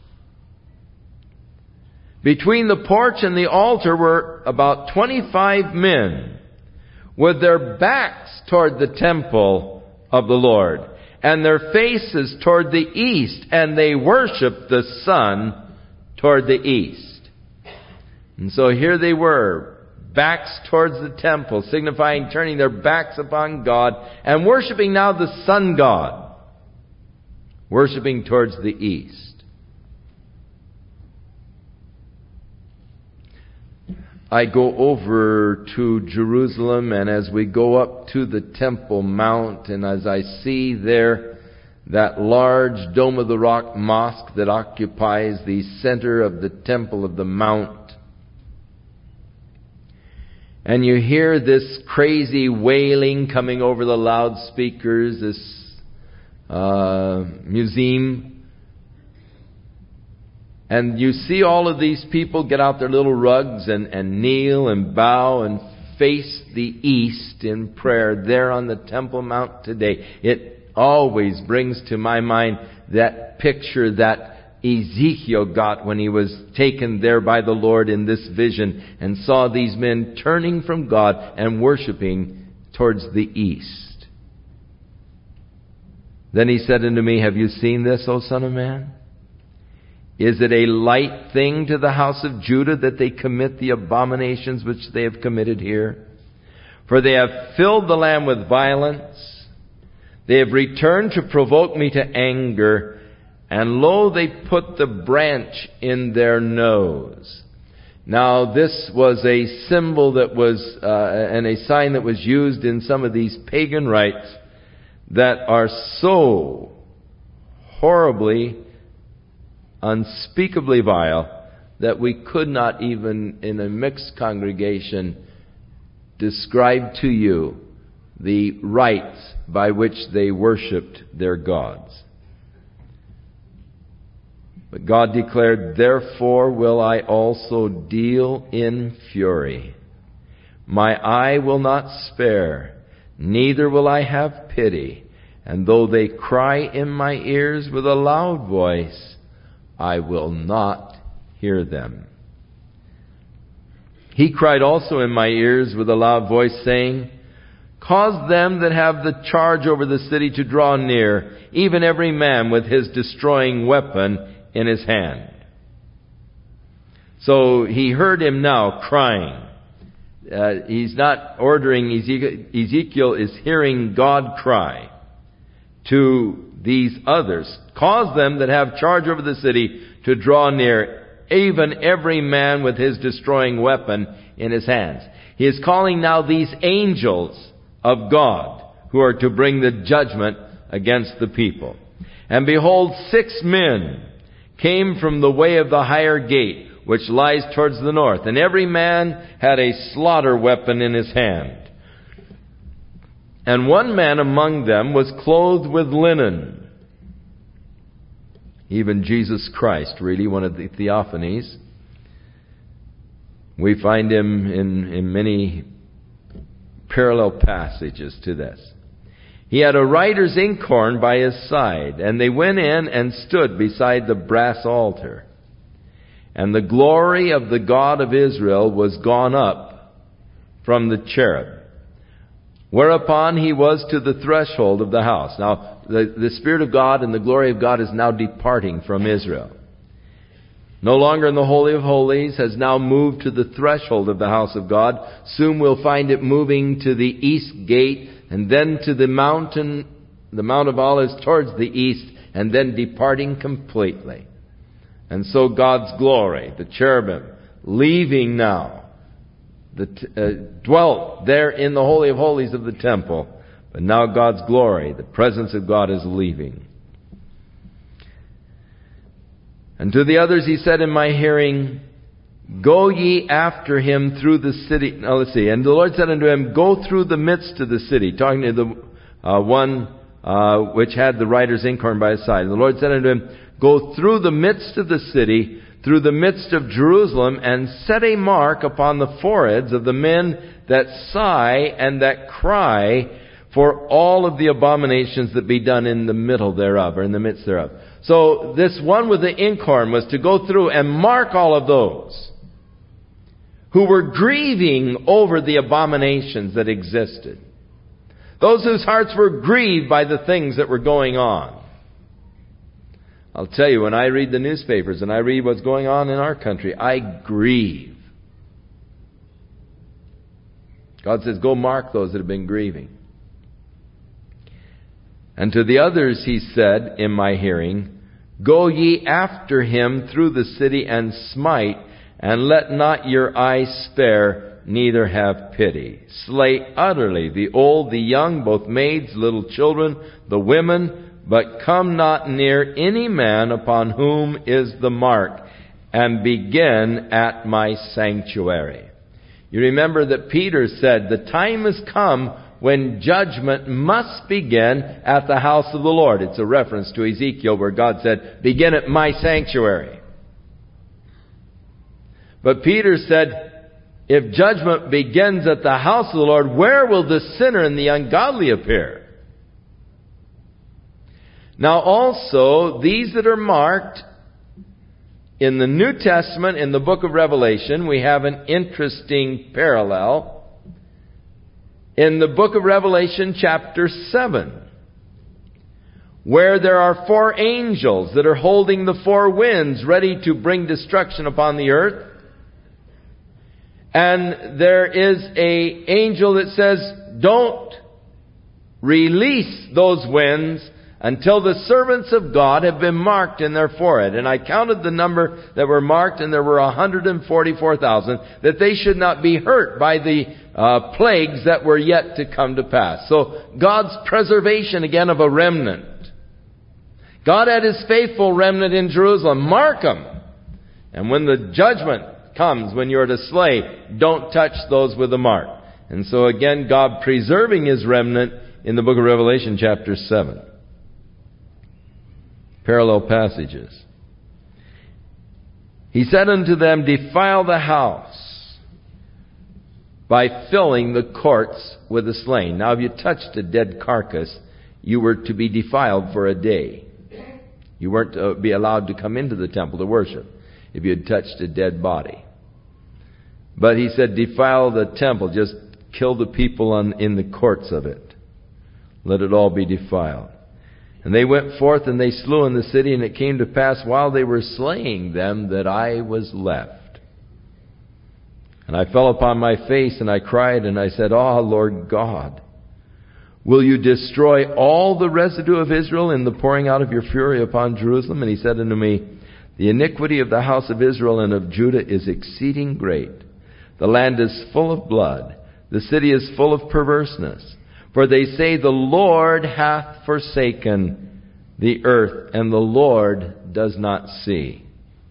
between the porch and the altar, were about twenty-five men with their backs toward the temple of the Lord, and their faces toward the east, and they worshiped the sun toward the east. And so here they were, backs towards the temple, signifying turning their backs upon God, and worshiping now the sun god, worshiping towards the east. I go over to Jerusalem, and as we go up to the Temple Mount, and as I see there that large Dome of the Rock mosque that occupies the center of the Temple of the Mount, and you hear this crazy wailing coming over the loudspeakers, this uh, museum. And you see all of these people get out their little rugs and, and kneel and bow and face the east in prayer there on the Temple Mount today. It always brings to my mind that picture that Ezekiel got when he was taken there by the Lord in this vision and saw these men turning from God and worshiping towards the east. Then he said unto me, Have you seen this, O Son of Man? Is it a light thing to the house of Judah that they commit the abominations which they have committed here? For they have filled the land with violence. They have returned to provoke me to anger. And lo, they put the branch in their nose. Now, this was a symbol that was, uh, and a sign that was used in some of these pagan rites that are so horribly, unspeakably vile that we could not even in a mixed congregation describe to you the rites by which they worshipped their gods. But God declared, Therefore will I also deal in fury. My eye will not spare, neither will I have pity. And though they cry in my ears with a loud voice, I will not hear them. He cried also in my ears with a loud voice, saying, Cause them that have the charge over the city to draw near, even every man with his destroying weapon in his hand. So he heard him now crying. Uh, he's not ordering Ezekiel. Ezekiel is hearing God cry to these others. Cause them that have charge over the city to draw near, even every man with his destroying weapon in his hands. He is calling now these angels of God who are to bring the judgment against the people. And behold, six men came from the way of the higher gate, which lies towards the north. And every man had a slaughter weapon in his hand. And one man among them was clothed with linen. Even Jesus Christ, really, one of the theophanies. We find him in, in many parallel passages to this. He had a writer's inkhorn by his side, and they went in and stood beside the brass altar. And the glory of the God of Israel was gone up from the cherub, whereupon he was to the threshold of the house. Now, the, the Spirit of God and the glory of God is now departing from Israel. No longer in the Holy of Holies, has now moved to the threshold of the house of God. Soon we'll find it moving to the east gate, and then to the mountain, the Mount of Olives towards the east, and then departing completely. And so God's glory, the cherubim, leaving now, the, uh, dwelt there in the Holy of Holies of the temple. But now God's glory, the presence of God, is leaving. And to the others he said in my hearing, Go ye after him through the city. Now let's see. And the Lord said unto him, Go through the midst of the city. Talking to the uh, one uh, which had the writer's inkhorn by his side. And the Lord said unto him, Go through the midst of the city, through the midst of Jerusalem, and set a mark upon the foreheads of the men that sigh and that cry for all of the abominations that be done in the middle thereof, or in the midst thereof. So this one with the inkhorn was to go through and mark all of those who were grieving over the abominations that existed. Those whose hearts were grieved by the things that were going on. I'll tell you, when I read the newspapers and I read what's going on in our country, I grieve. God says, go mark those that have been grieving. And to the others he said in my hearing, Go ye after him through the city and smite, and let not your eye spare, neither have pity. Slay utterly the old, the young, both maids, little children, the women, but come not near any man upon whom is the mark, and begin at my sanctuary. You remember that Peter said, The time has come when judgment must begin at the house of the Lord. It's a reference to Ezekiel where God said, begin at my sanctuary. But Peter said, if judgment begins at the house of the Lord, where will the sinner and the ungodly appear? Now also, these that are marked in the New Testament, in the book of Revelation, we have an interesting parallel. In the book of Revelation, chapter seven, where there are four angels that are holding the four winds, ready to bring destruction upon the earth. And there is an angel that says, don't release those winds until the servants of God have been marked in their forehead. And I counted the number that were marked, and there were one hundred forty-four thousand, that they should not be hurt by the uh, plagues that were yet to come to pass. So God's preservation again of a remnant. God had His faithful remnant in Jerusalem. Mark them. And when the judgment comes, when you're to slay, don't touch those with a mark. And so again, God preserving His remnant in the book of Revelation chapter seven. Parallel passages. He said unto them, defile the house by filling the courts with the slain. Now if you touched a dead carcass, you were to be defiled for a day. You weren't to be allowed to come into the temple to worship if you had touched a dead body. But he said, defile the temple. Just kill the people on, in the courts of it. Let it all be defiled. And they went forth and they slew in the city, and it came to pass while they were slaying them that I was left. And I fell upon my face and I cried and I said, Ah, Lord God, will you destroy all the residue of Israel in the pouring out of your fury upon Jerusalem? And he said unto me, the iniquity of the house of Israel and of Judah is exceeding great. The land is full of blood. The city is full of perverseness. For they say, the Lord hath forsaken the earth, and the Lord does not see.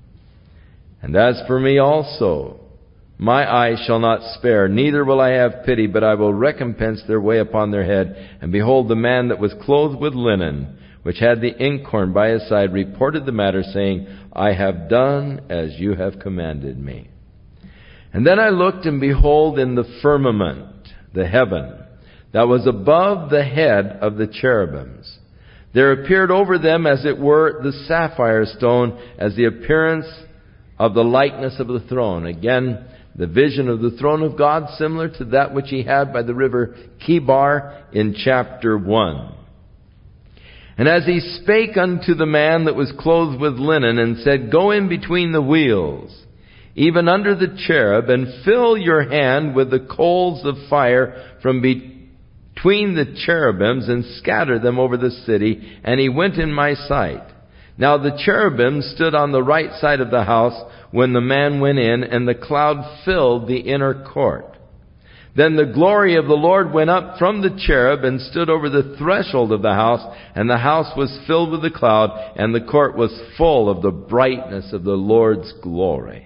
And as for me also, my eye shall not spare, neither will I have pity, but I will recompense their way upon their head. And behold, the man that was clothed with linen, which had the inkhorn by his side, reported the matter, saying, I have done as you have commanded me. And then I looked, and behold, in the firmament, the heaven, that was above the head of the cherubims, there appeared over them, as it were, the sapphire stone, as the appearance of the likeness of the throne. Again, the vision of the throne of God, similar to that which he had by the river Chebar in chapter one. And as he spake unto the man that was clothed with linen, and said, go in between the wheels, even under the cherub, and fill your hand with the coals of fire from between between the cherubims, and scatter them over the city. And he went in my sight. Now the cherubim stood on the right side of the house when the man went in, and the cloud filled the inner court. Then the glory of the Lord went up from the cherub and stood over the threshold of the house, and the house was filled with the cloud, and the court was full of the brightness of the Lord's glory.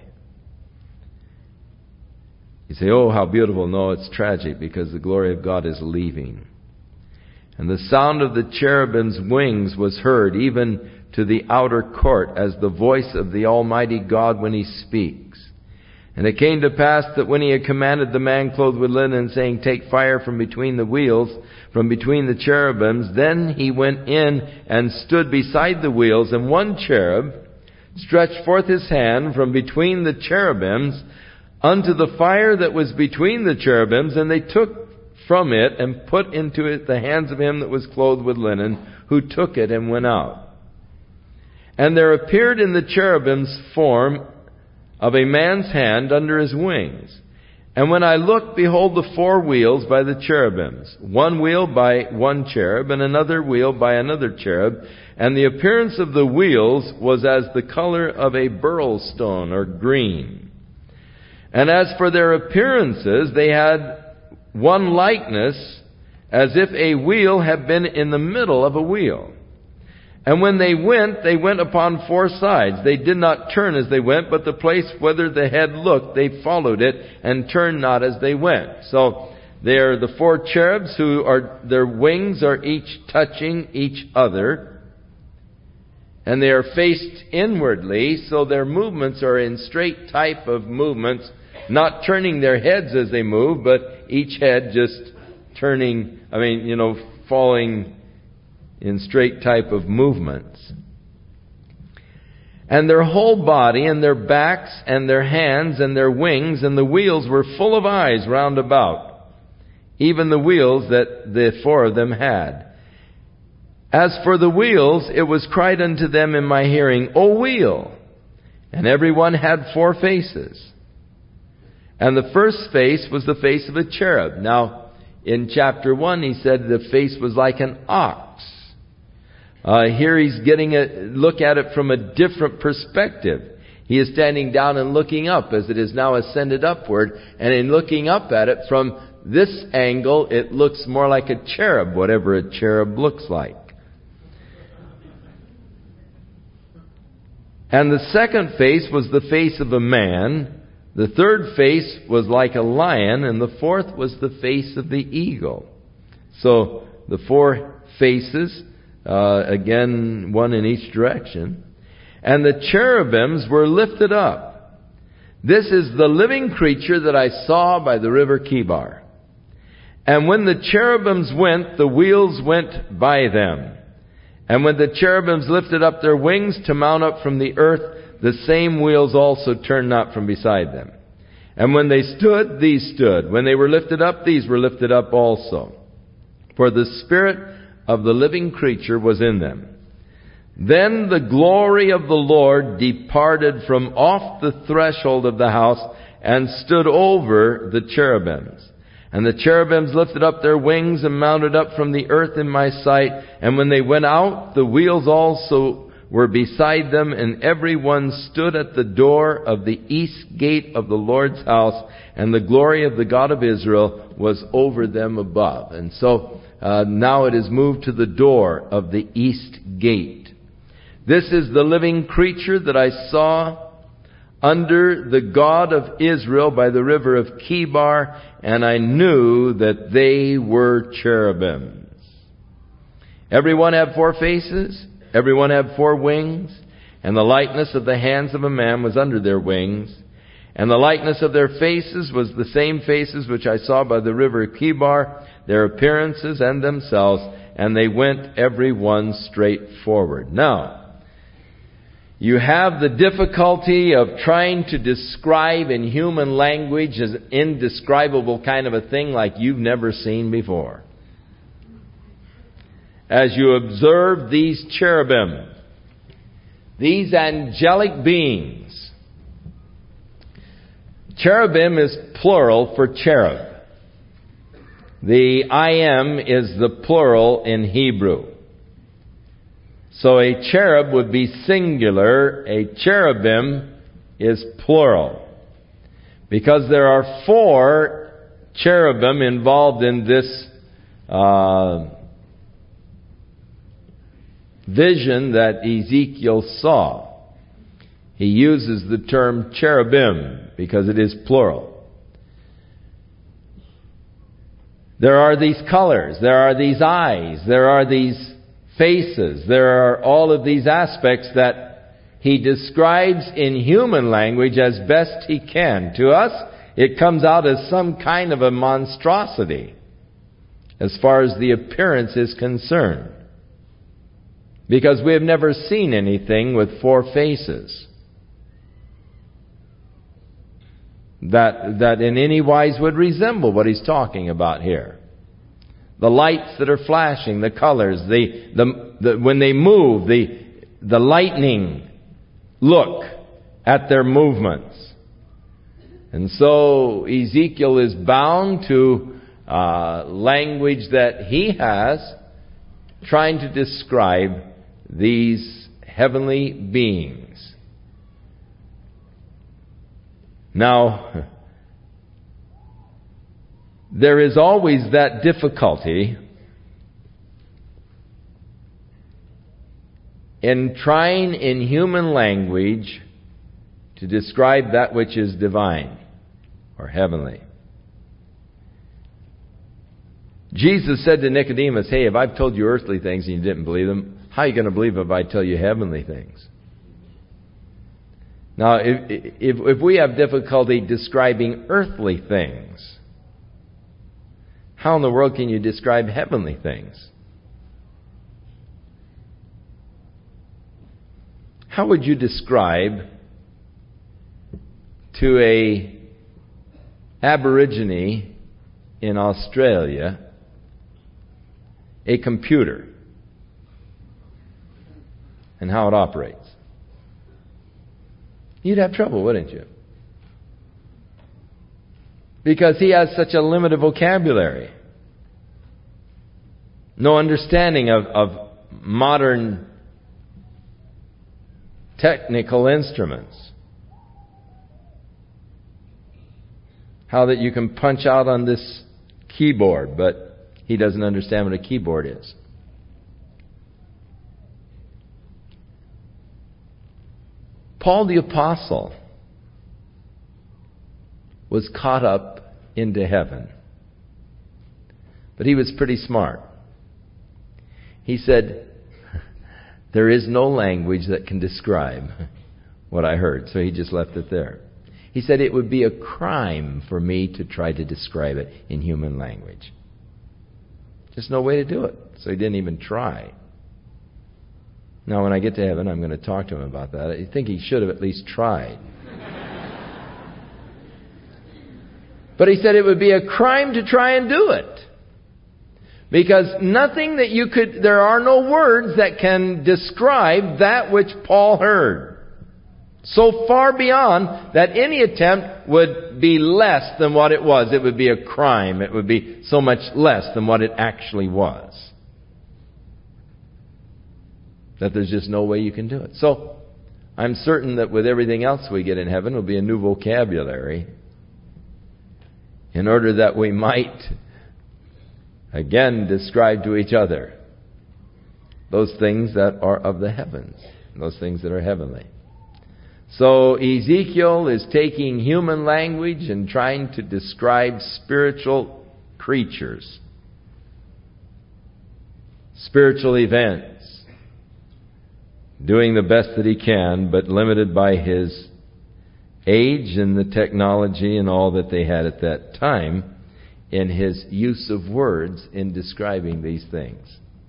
You say, oh, how beautiful. No, it's tragic, because the glory of God is leaving. And the sound of the cherubim's wings was heard, even to the outer court, as the voice of the Almighty God when He speaks. And it came to pass that when He had commanded the man clothed with linen, saying, take fire from between the wheels, from between the cherubims, then He went in and stood beside the wheels, and one cherub stretched forth his hand from between the cherubims unto the fire that was between the cherubims, and they took from it and put into it the hands of him that was clothed with linen, who took it and went out. And there appeared in the cherubim's form of a man's hand under his wings. And when I looked, behold, the four wheels by the cherubims, one wheel by one cherub, and another wheel by another cherub. And the appearance of the wheels was as the color of a beryl stone, or green. And as for their appearances, they had one likeness, as if a wheel had been in the middle of a wheel. And when they went, they went upon four sides. They did not turn as they went, but the place whither the head looked, they followed it, and turned not as they went. So They are the four cherubs who are, their wings are each touching each other. And they are faced inwardly, so their movements are in straight type of movements, not turning their heads as they move, but each head just turning, I mean, you know, falling in straight type of movements. And their whole body and their backs and their hands and their wings and the wheels were full of eyes round about, even the wheels that the four of them had. As for the wheels, it was cried unto them in my hearing, O wheel! And every one had four faces. And the first face was the face of a cherub. Now, in chapter one, he said the face was like an ox. Uh, here he's getting a look at it from a different perspective. He is standing down and looking up as it is now ascended upward. And in looking up at it from this angle, it looks more like a cherub, whatever a cherub looks like. And the second face was the face of a man. The third face was like a lion. And the fourth was the face of the eagle. So the four faces, uh, again, one in each direction. And the cherubims were lifted up. This is the living creature that I saw by the river Chebar. And when the cherubims went, the wheels went by them. And when the cherubims lifted up their wings to mount up from the earth, the same wheels also turned not from beside them. And when they stood, these stood. When they were lifted up, these were lifted up also. For the spirit of the living creature was in them. Then the glory of the Lord departed from off the threshold of the house and stood over the cherubims. And the cherubims lifted up their wings and mounted up from the earth in my sight. And when they went out, the wheels also were beside them, and every one stood at the door of the east gate of the Lord's house, and the glory of the God of Israel was over them above. And so uh, now it is moved to the door of the east gate. This is the living creature that I saw under the God of Israel by the river of Chebar, and I knew that they were cherubims. Every one had four faces, every one had four wings, and the likeness of the hands of a man was under their wings, and the likeness of their faces was the same faces which I saw by the river Chebar, their appearances and themselves, and they went every one straight forward. Now, you have the difficulty of trying to describe in human language an indescribable kind of a thing like you've never seen before. As you observe these cherubim, these angelic beings. Cherubim is plural for cherub. The I am is the plural in Hebrew. So a cherub would be singular, a cherubim is plural. Because there are four cherubim involved in this uh, vision that Ezekiel saw. He uses the term cherubim because it is plural. There are these colors, there are these eyes, there are these faces. There are all of these aspects that he describes in human language as best he can. To us, it comes out as some kind of a monstrosity as far as the appearance is concerned. Because we have never seen anything with four faces that, that in any wise would resemble what he's talking about here. The lights that are flashing, the colors, the, the, the when they move, the, the lightning look at their movements. And so Ezekiel is bound to uh, language that he has, trying to describe these heavenly beings. Now, there is always that difficulty in trying in human language to describe that which is divine or heavenly. Jesus said to Nicodemus, hey, if I've told you earthly things and you didn't believe them, how are you going to believe if I tell you heavenly things? Now, if, if, if we have difficulty describing earthly things, how in the world can you describe heavenly things? How would you describe to a Aborigine in Australia a computer and how it operates? You'd have trouble, wouldn't you? Because he has such a limited vocabulary. No understanding of, of modern technical instruments. How that you can punch out on this keyboard, but he doesn't understand what a keyboard is. Paul the Apostle was caught up into heaven. But he was pretty smart. He said, there is no language that can describe what I heard. So he just left it there. He said it would be a crime for me to try to describe it in human language. Just no way to do it. So he didn't even try. Now, when I get to heaven, I'm going to talk to him about that. I think he should have at least tried. But he said it would be a crime to try and do it. Because nothing that you could, there are no words that can describe that which Paul heard. So far beyond that any attempt would be less than what it was. It would be a crime. It would be so much less than what it actually was. That there's just no way you can do it. So, I'm certain that with everything else we get in heaven will be a new vocabulary in order that we might again describe to each other those things that are of the heavens, those things that are heavenly. So Ezekiel is taking human language and trying to describe spiritual creatures, spiritual events, doing the best that he can, but limited by his age and the technology and all that they had at that time in his use of words in describing these things.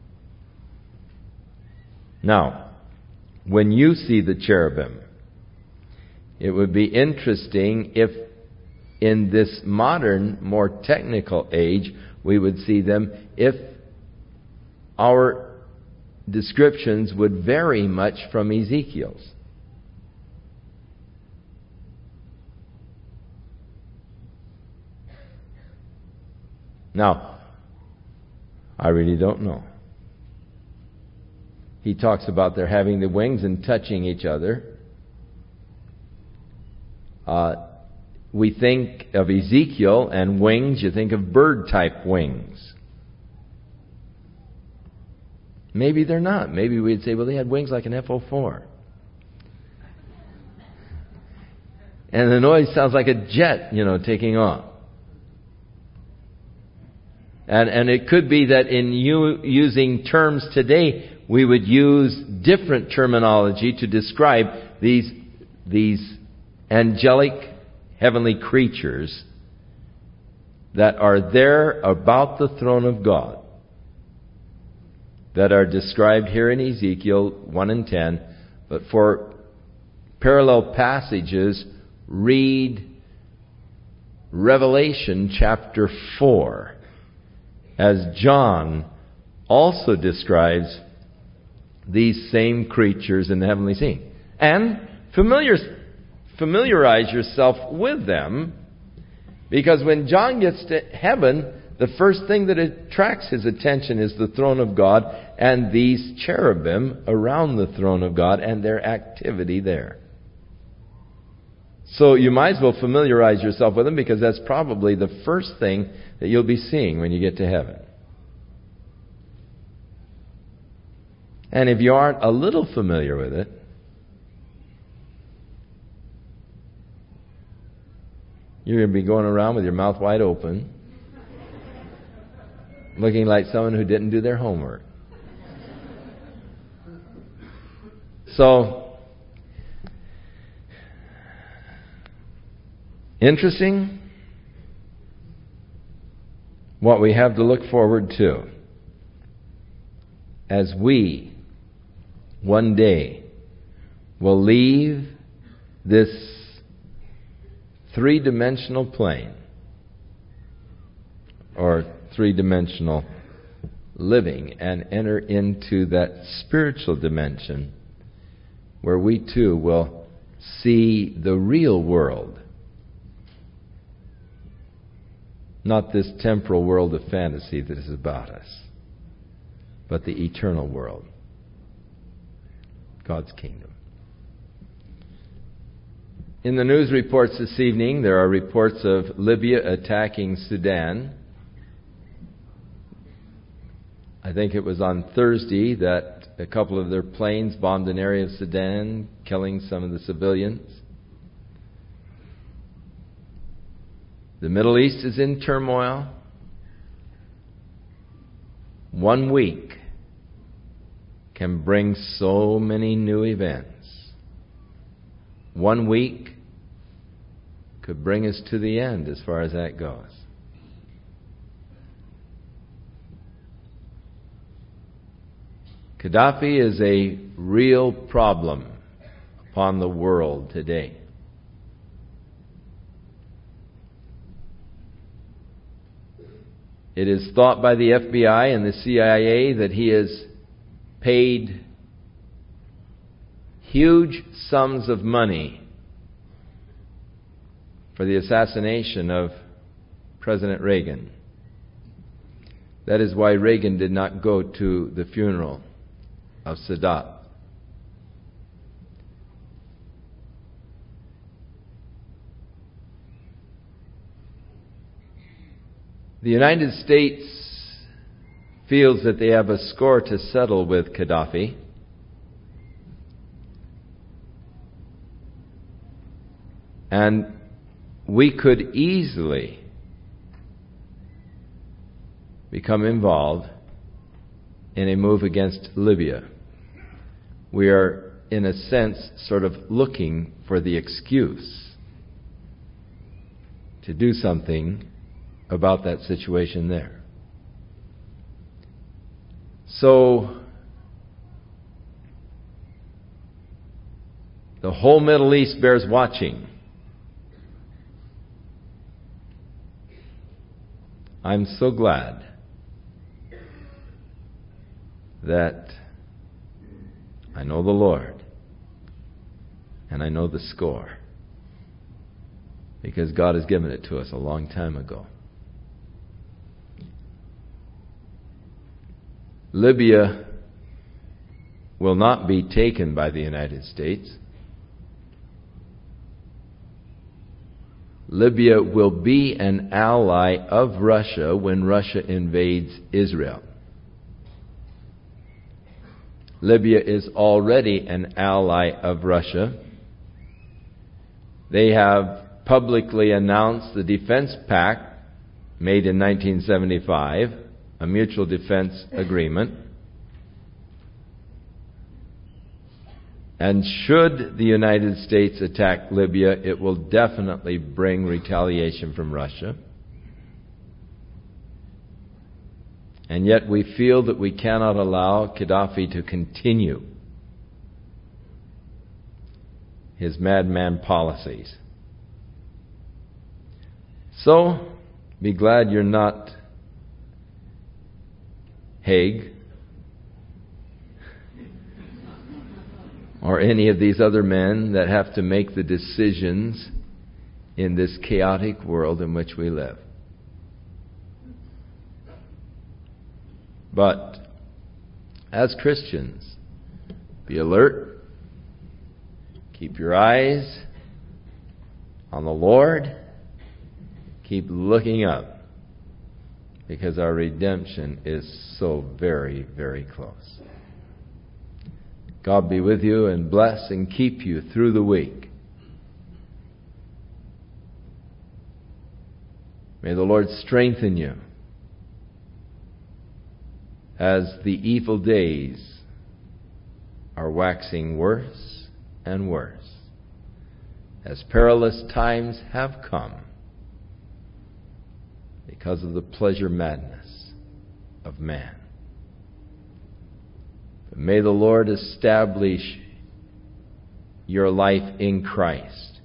Now, when you see the cherubim, it would be interesting if in this modern, more technical age, we would see them, if our descriptions would vary much from Ezekiel's. Now, I really don't know. He talks about their having the wings and touching each other. Uh, we think of Ezekiel and wings, you think of bird-type wings. Maybe they're not. Maybe we'd say, well, they had wings like an F oh four. And the noise sounds like a jet, you know, taking off. And and it could be that in you, using terms today, we would use different terminology to describe these, these angelic heavenly creatures that are there about the throne of God, that are described here in Ezekiel one and ten. But for parallel passages, read Revelation chapter four, as John also describes these same creatures in the heavenly scene. And familiar, familiarize yourself with them, because when John gets to heaven, the first thing that attracts his attention is the throne of God and these cherubim around the throne of God and their activity there. So you might as well familiarize yourself with them, because that's probably the first thing that you'll be seeing when you get to heaven. And if you aren't a little familiar with it, you're going to be going around with your mouth wide open, looking like someone who didn't do their homework. So, interesting what we have to look forward to as we one day will leave this three-dimensional plane, or three-dimensional living, and enter into that spiritual dimension where we too will see the real world. Not this temporal world of fantasy that is about us, but the eternal world, God's kingdom. In the news reports this evening, there are reports of Libya attacking Sudan. I think it was on Thursday that a couple of their planes bombed an area of Sudan, killing some of the civilians. The Middle East is in turmoil. One week can bring so many new events. One week could bring us to the end as far as that goes. Gaddafi is a real problem upon the world today. It is thought by the F B I and the C I A that he has paid huge sums of money for the assassination of President Reagan. That is why Reagan did not go to the funeral of Sadat. The United States feels that they have a score to settle with Gaddafi. And we could easily become involved in a move against Libya. We are, in a sense, sort of looking for the excuse to do something about that situation there. So, the whole Middle East bears watching. I'm so glad that I know the Lord and I know the score, because God has given it to us a long time ago. Libya will not be taken by the United States. Libya will be an ally of Russia when Russia invades Israel. Libya is already an ally of Russia. They have publicly announced the defense pact made in nineteen seventy-five, a mutual defense agreement. And should the United States attack Libya, it will definitely bring retaliation from Russia. And yet we feel that we cannot allow Gaddafi to continue his madman policies. So, be glad you're not Haig or any of these other men that have to make the decisions in this chaotic world in which we live. But as Christians, be alert, keep your eyes on the Lord, keep looking up, because our redemption is so very, very close. God be with you and bless and keep you through the week. May the Lord strengthen you. as the evil days are waxing worse and worse, as perilous times have come because of the pleasure madness of man. But may the Lord establish your life in Christ,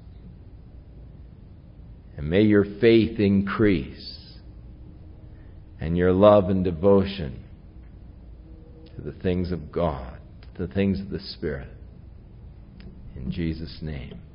and may your faith increase, and your love and devotion to the things of God, to the things of the Spirit. In Jesus' name.